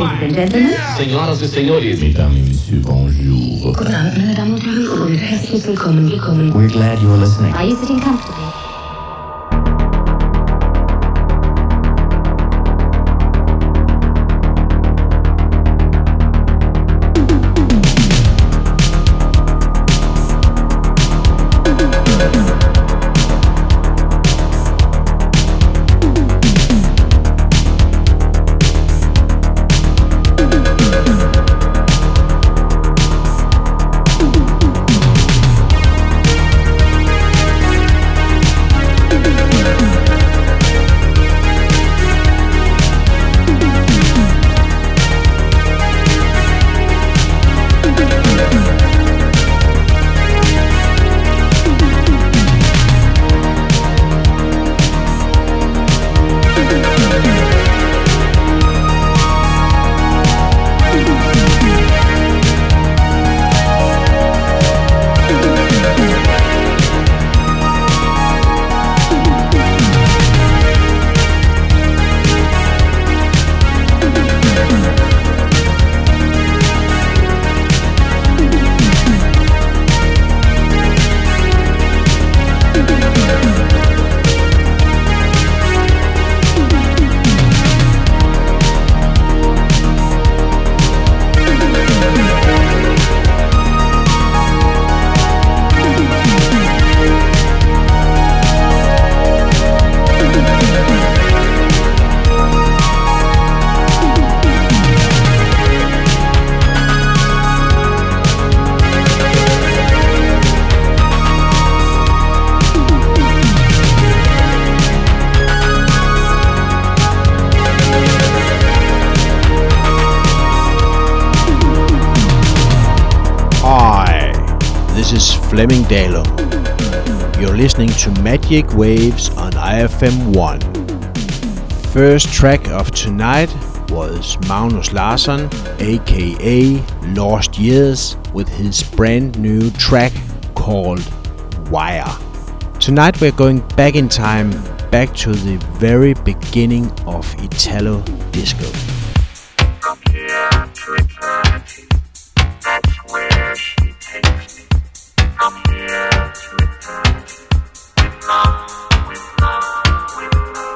Ladies and gentlemen. Señoras y señores. Mesdames et messieurs, bonjour. Guten Abend, meine Damen und Herren, und herzlich willkommen. We're glad you're listening. Are you sitting comfortably? Flemming Dalum. You're listening to Magic Waves on IFM 1. First track of tonight was Magnus Larsson, aka Lost Years, with his brand new track called Wire. Tonight we're going back in time, back to the very beginning of Italo Disco. From here to eternity, that's where she takes me. From here to eternity, with love, with love, with love.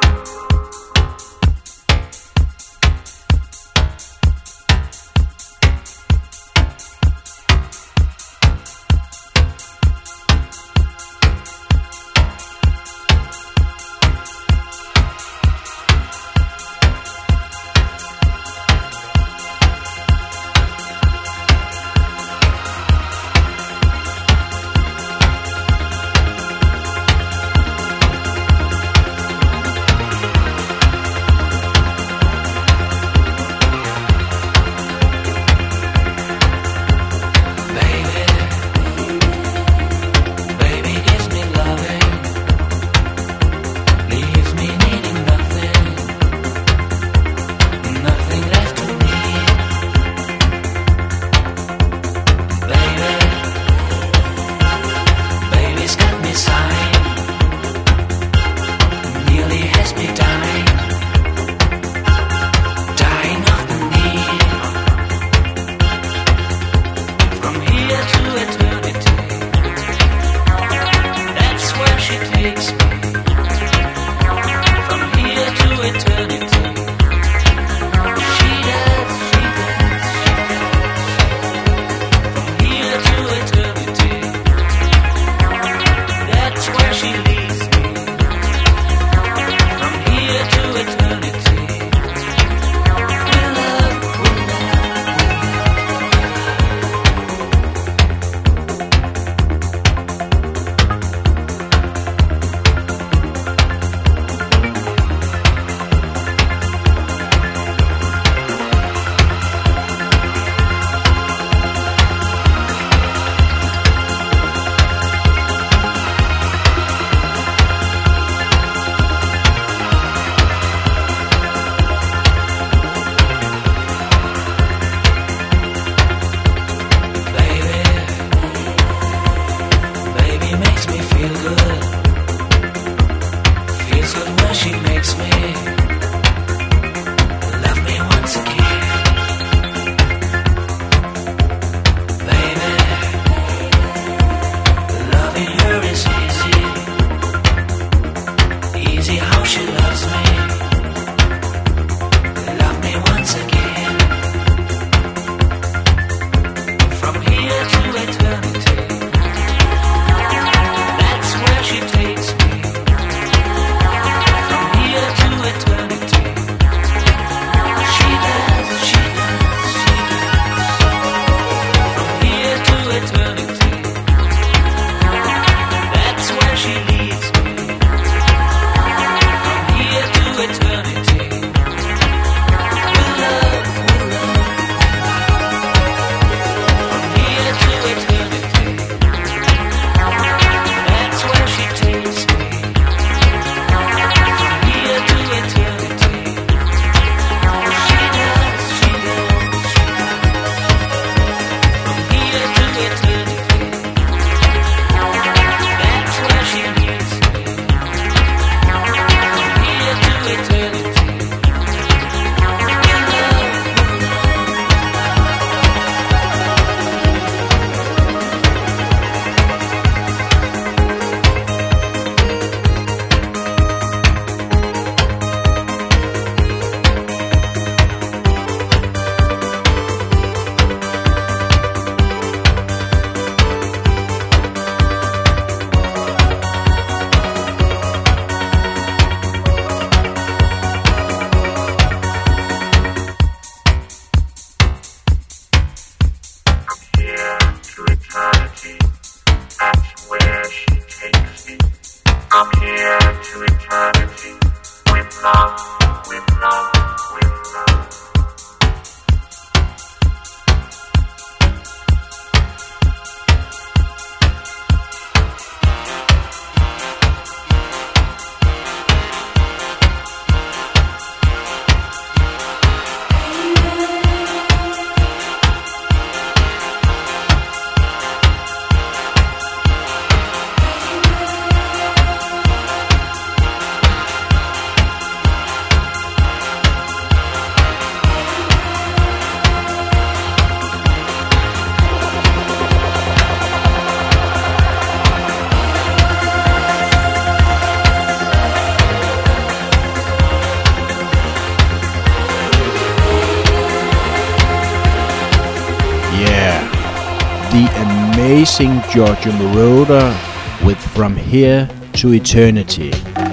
the amazing Giorgio Moroder with From Here to Eternity.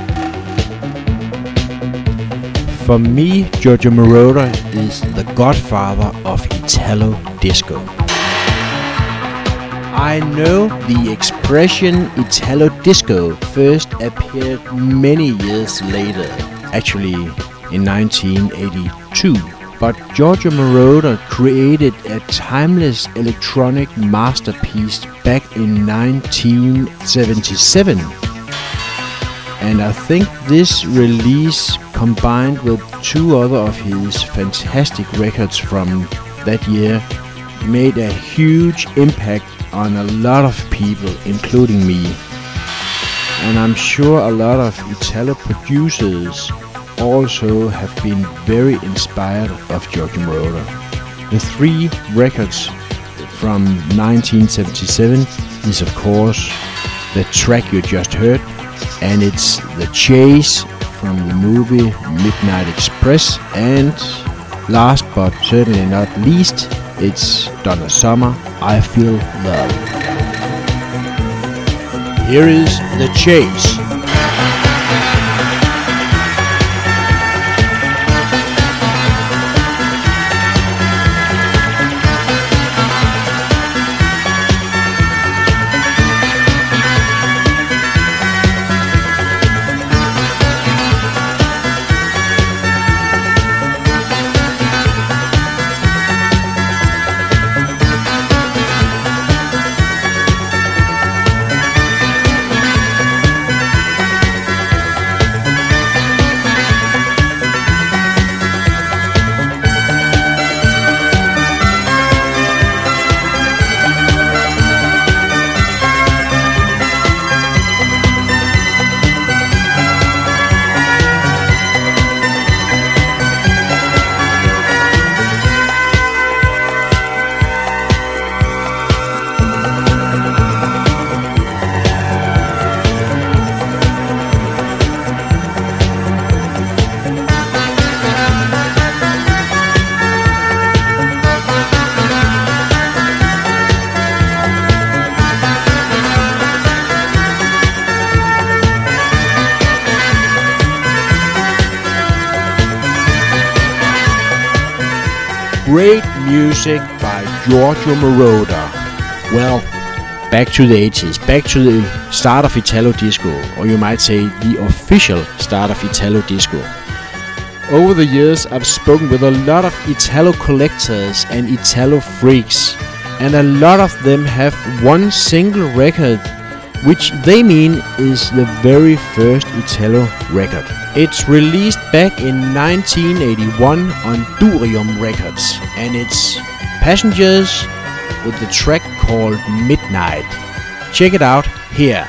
For me, Giorgio Moroder is the godfather of Italo disco. I know the expression Italo disco first appeared many years later, actually in 1982. But Giorgio Moroder created a timeless electronic masterpiece back in 1977. And I think this release, combined with two other of his fantastic records from that year, made a huge impact on a lot of people, including me. And I'm sure a lot of Italo producers also have been very inspired of Giorgio Moroder. The three records from 1977 is of course the track you just heard, and it's The Chase from the movie Midnight Express, and last but certainly not least, it's Donna Summer, I Feel Love. Here is The Chase. Great music by Giorgio Moroder. Well, back to the 80s, back to the start of Italo disco, or you might say the official start of Italo disco. Over the years, I've spoken with a lot of Italo collectors and Italo freaks, and a lot of them have one single record, which they mean is the very first Italo record. It's released back in 1981 on Durium Records, and it's Passengers with the track called Midnight. Check it out here.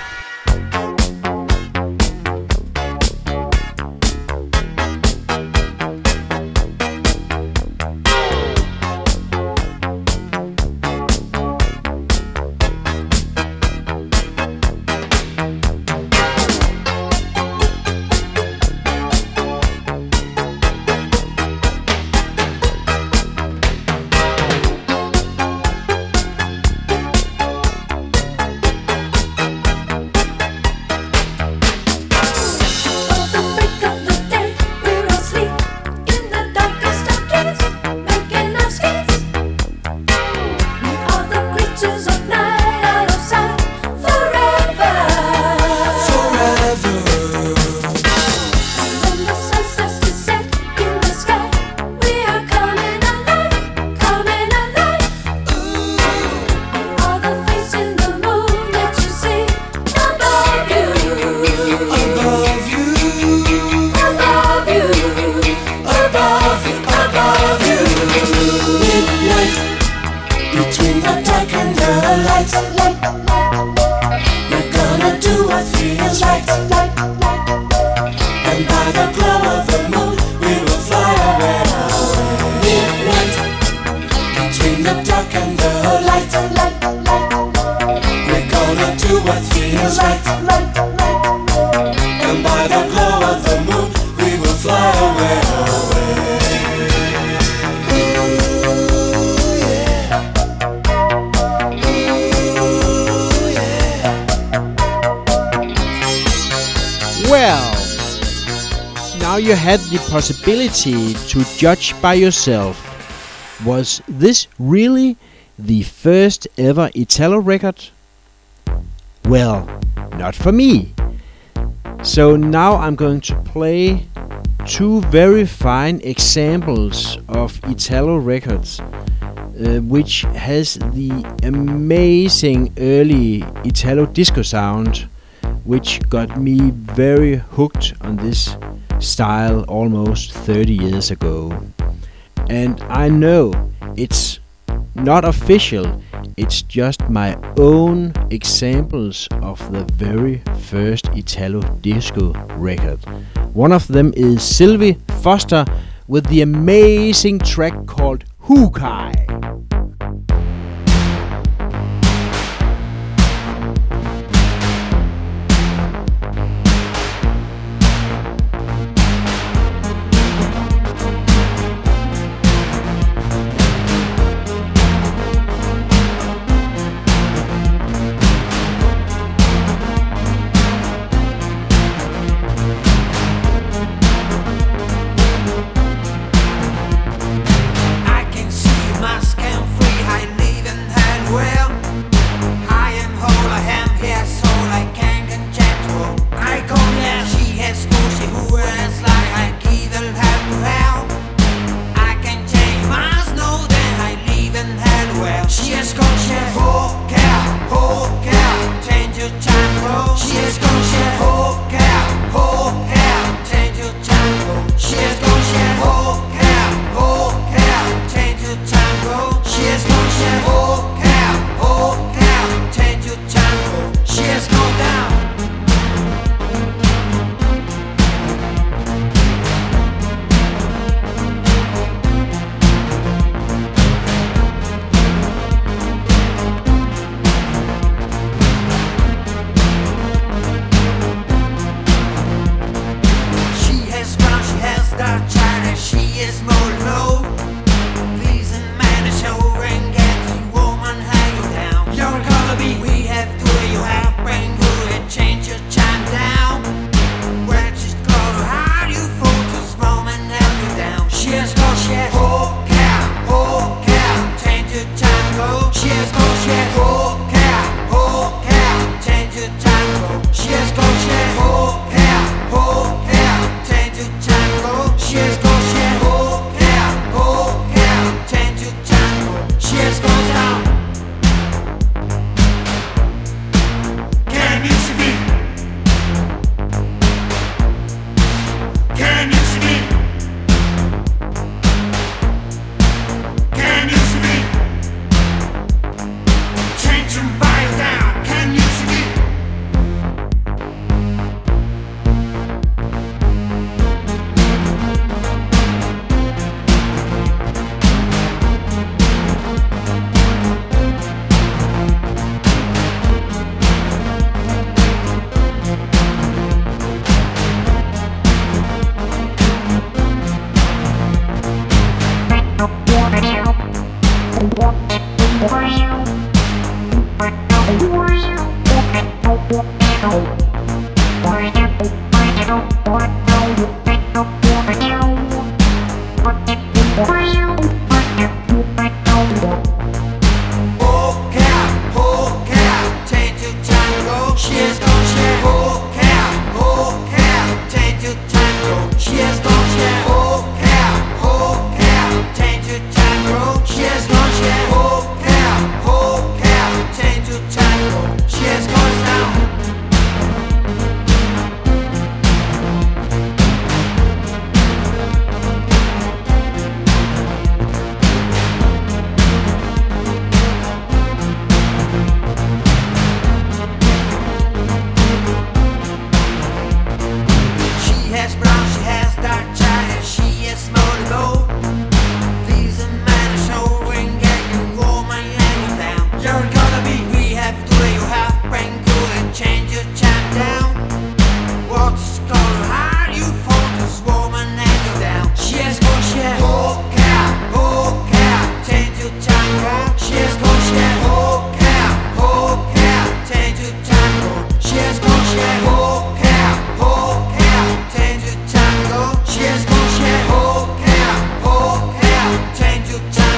now you had the possibility to judge by yourself. Was this really the first ever Italo record? Well, not for me. So now I'm going to play two very fine examples of Italo records, which has the amazing early Italo disco sound, which got me very hooked on this style almost 30 years ago. And I know it's not official, it's just my own examples of the very first Italo disco record. One of them is Sylvie Foster with the amazing track called Hookai.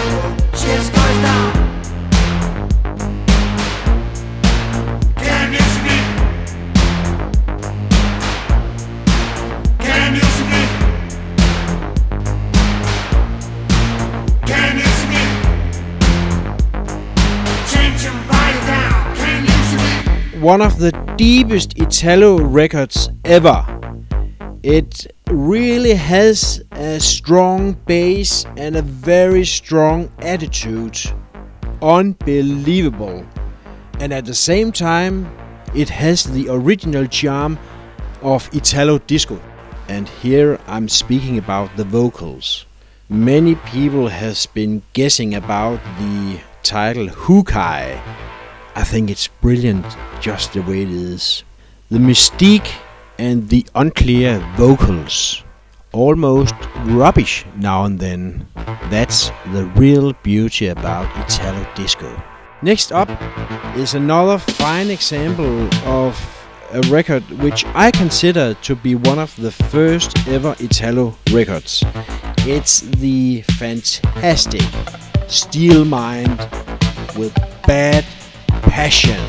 Cheers goes down. Can you see me? Can you see me? Can you see me? Changing body down. Can you see me? One of the deepest Italo records ever. It really has a strong bass and a very strong attitude. Unbelievable. And at the same time, it has the original charm of Italo disco. And here I'm speaking about the vocals. Many people has been guessing about the title Hukai. I think it's brilliant just the way it is. The mystique and the unclear vocals. Almost rubbish now and then. That's the real beauty about Italo disco. Next up is another fine example of a record which I consider to be one of the first ever Italo records. It's the fantastic Steel Mind with Bad Passion.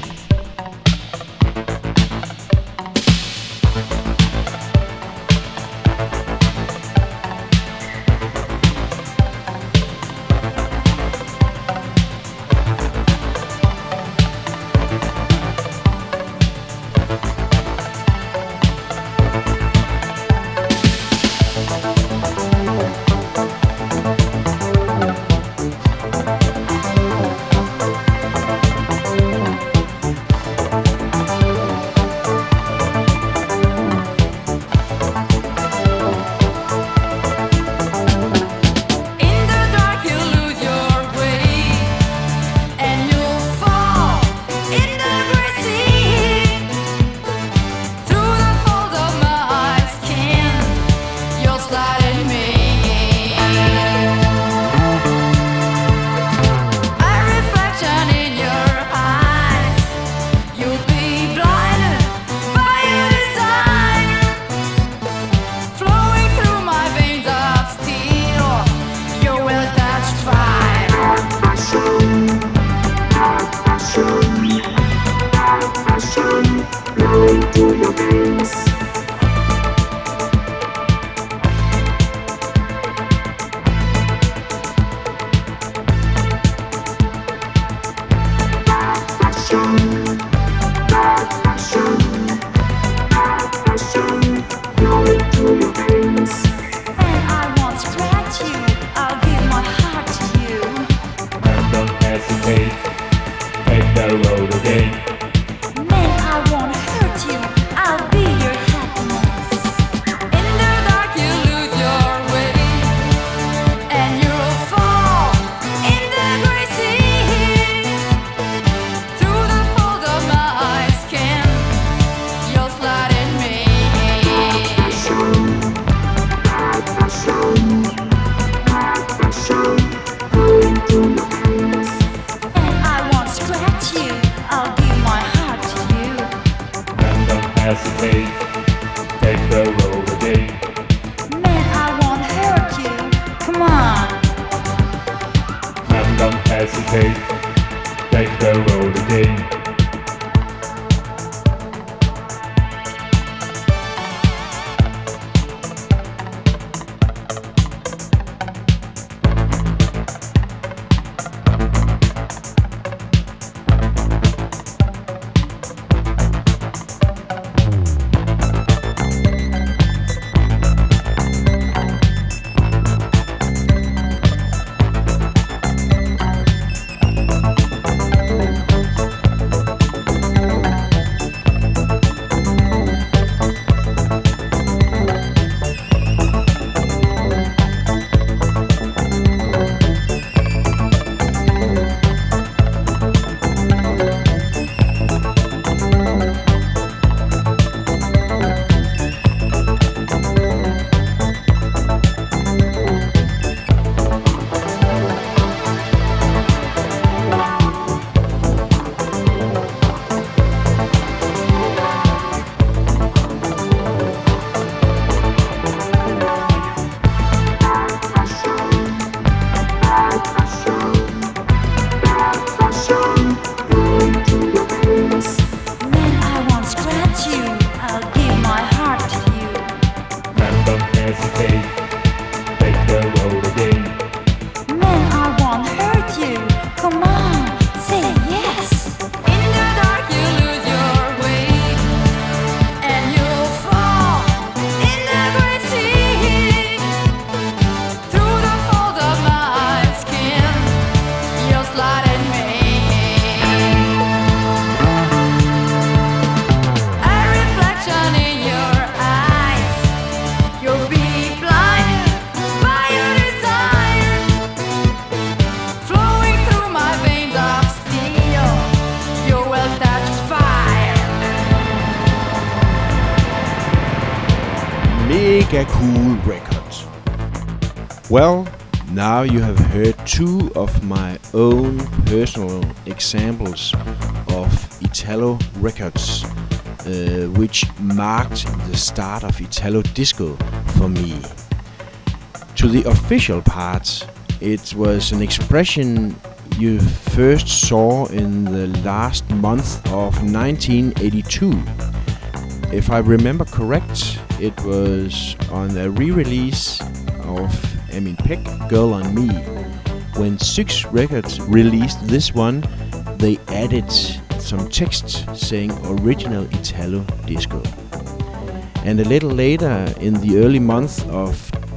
mega cool record. Well, now you have heard two of my own personal examples of Italo records, which marked the start of Italo disco for me. To the official part, it was an expression you first saw in the last month of 1982. If I remember correct, it was on a re-release of Amin Peck, Girl on Me. When Six Records released this one, they added some text saying original Italo disco. And a little later, in the early month of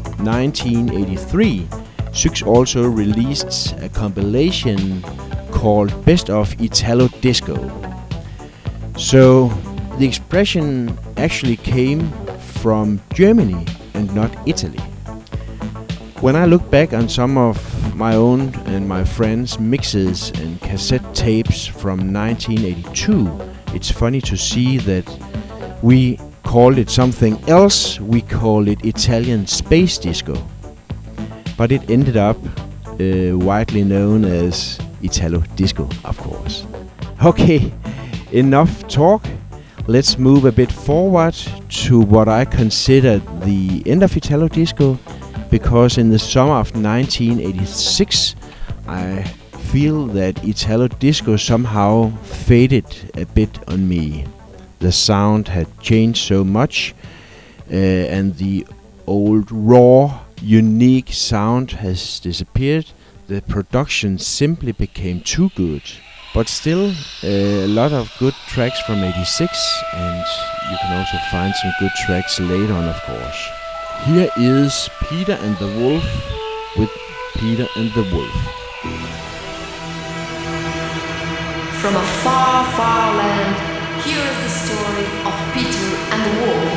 1983, Six also released a compilation called Best of Italo Disco. So the expression actually came from Germany and not Italy. When I look back on some of my own and my friends' mixes and cassette tapes from 1982, it's funny to see that we called it something else. We called it Italian space disco. But it ended up widely known as Italo disco, of course. Okay, enough talk. Let's move a bit forward to what I consider the end of Italo disco, because in the summer of 1986, I feel that Italo disco somehow faded a bit on me. The sound had changed so much, and the old raw, unique sound has disappeared. The production simply became too good. But still, a lot of good tracks from 86, and you can also find some good tracks later on, of course. Here is Peter and the Wolf with Peter and the Wolf. From a far, far land, here is the story of Peter and the Wolf.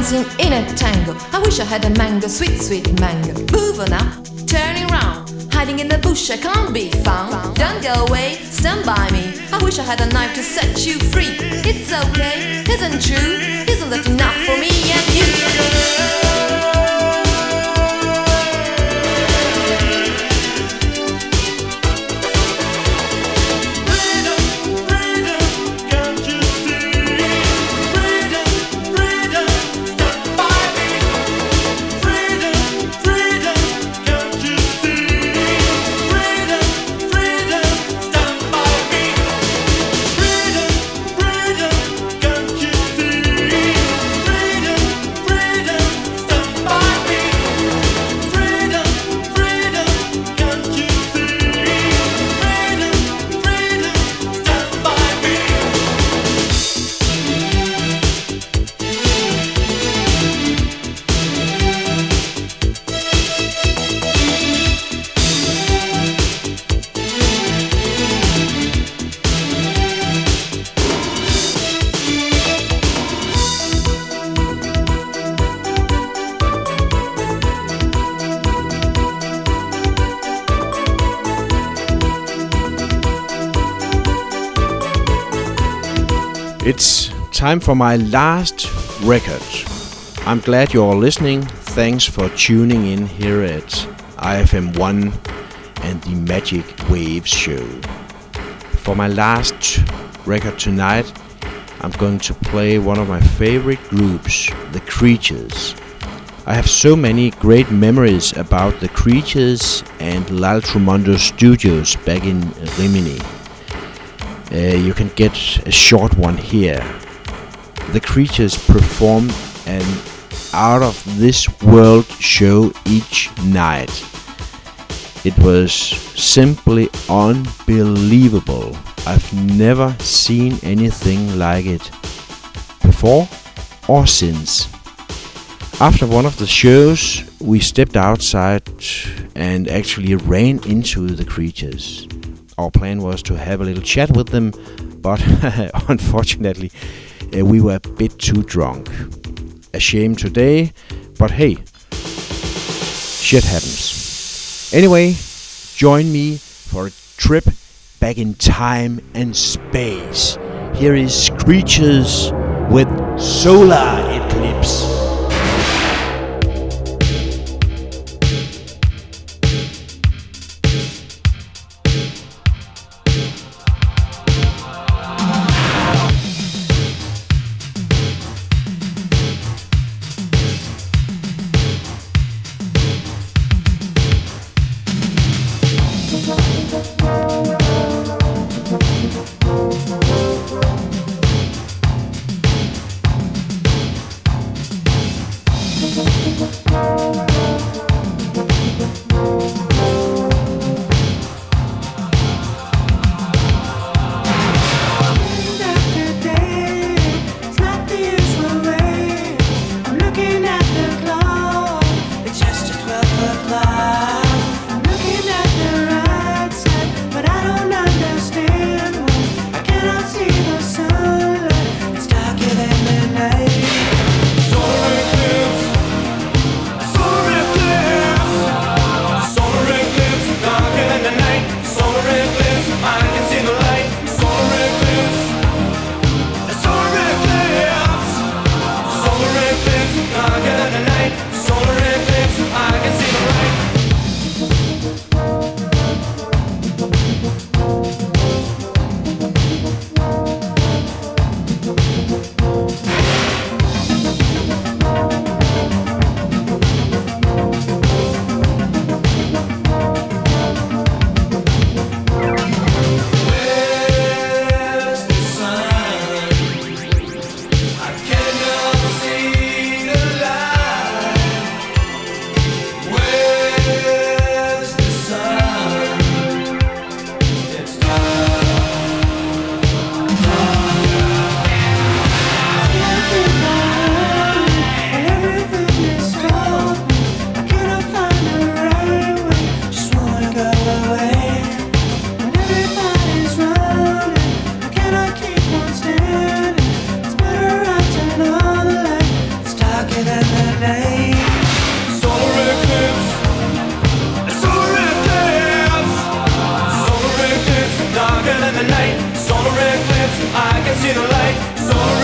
dancing in a tango. I wish I had a mango, sweet, sweet mango. Moving up, turning round, hiding in the bush, I can't be found. Don't go away, stand by me. I wish I had a knife to set you free. It's okay, isn't true? Isn't that enough for me and you? It's time for my last record. I'm glad you're all listening. Thanks for tuning in here at IFM1 and the Magic Waves show. For my last record tonight, I'm going to play one of my favorite groups, The Creatures. I have so many great memories about The Creatures and L'Altro Studios back in Rimini. You can get a short one here. The Creatures perform an out-of-this-world show each night. It was simply unbelievable. I've never seen anything like it before or since. After one of the shows, we stepped outside and actually ran into The Creatures. Our plan was to have a little chat with them, but unfortunately we were a bit too drunk. A shame today, but hey, shit happens. Anyway, join me for a trip back in time and space. Here is Creatures with Solar Eclipse. I can see the light. So